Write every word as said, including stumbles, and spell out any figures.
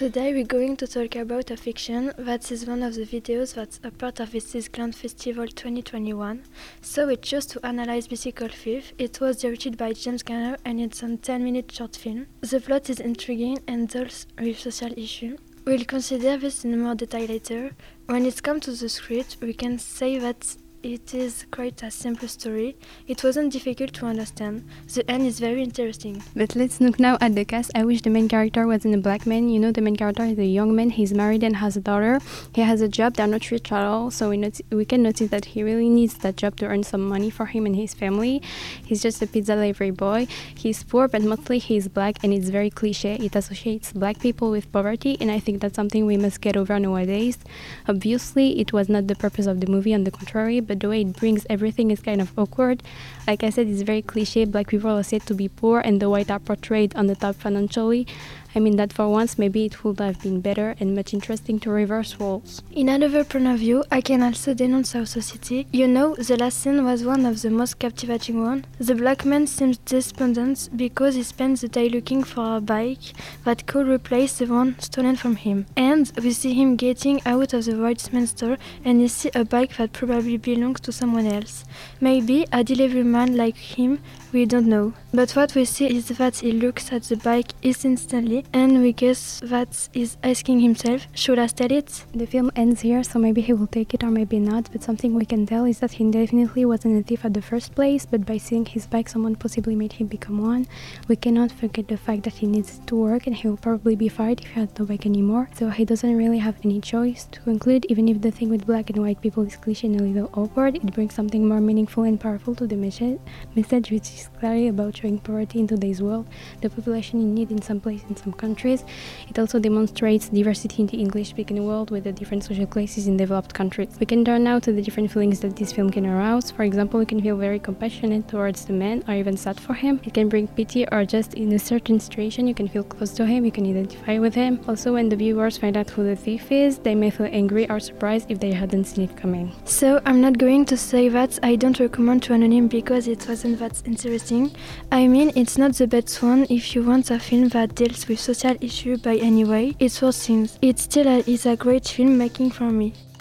Today we're going to talk about a fiction that is one of the videos that's a part of this Island Festival twenty twenty-one. So we chose to analyze Bicycle Thief. It was directed by James Garner and it's a ten minute short film. The plot is intriguing and deals with social issues. We'll consider this in more detail later. When it comes to the script, we can say that it is quite a simple story. It wasn't difficult to understand. The end is very interesting. But let's look now at the cast. I wish the main character wasn't a black man. You know, the main character is a young man. He's married and has a daughter. He has a job. They're not rich at all. So we, not- we can notice that he really needs that job to earn some money for him and his family. He's just a pizza delivery boy. He's poor, but mostly he's black, and it's very cliche. It associates black people with poverty, and I think that's something we must get over nowadays. Obviously, it was not the purpose of the movie, on the contrary, but the way it brings everything is kind of awkward. Like I said, it's very cliche. Black people are said to be poor and the white are portrayed on the top financially. I mean that for once maybe it would have been better and much interesting to reverse roles. In another point of view, I can also denounce our society. You know, the last scene was one of the most captivating ones. The black man seems despondent because he spends the day looking for a bike that could replace the one stolen from him. And we see him getting out of the white man's store and you see a bike that probably belongs to someone else. Maybe a delivery man like him, we don't know. But what we see is that he looks at the bike instantly and we guess that he's asking himself, should I steal it? The film ends here, so maybe he will take it or maybe not, but something we can tell is that he definitely wasn't a thief at the first place, but by seeing his bike someone possibly made him become one. We cannot forget the fact that he needs to work and he will probably be fired if he has no bike anymore, so he doesn't really have any choice. To conclude, even if the thing with black and white people is cliche and a little awkward, it brings something more meaningful and powerful to the message, message which is clearly about showing poverty in today's world, the population in need in some places in some countries. It also demonstrates diversity in the English-speaking world with the different social classes in developed countries. We can turn now to the different feelings that this film can arouse. For example, we can feel very compassionate towards the man or even sad for him. It can bring pity, or just in a certain situation you can feel close to him, you can identify with him. Also, when the viewers find out who the thief is, they may feel angry or surprised if they hadn't seen it coming. So I'm not going to say that I don't recommend to Anonym because it wasn't that interesting. I mean, it's not the best one if you want a film that deals with social issues by any way. It's worth things. It still is a great film making for me.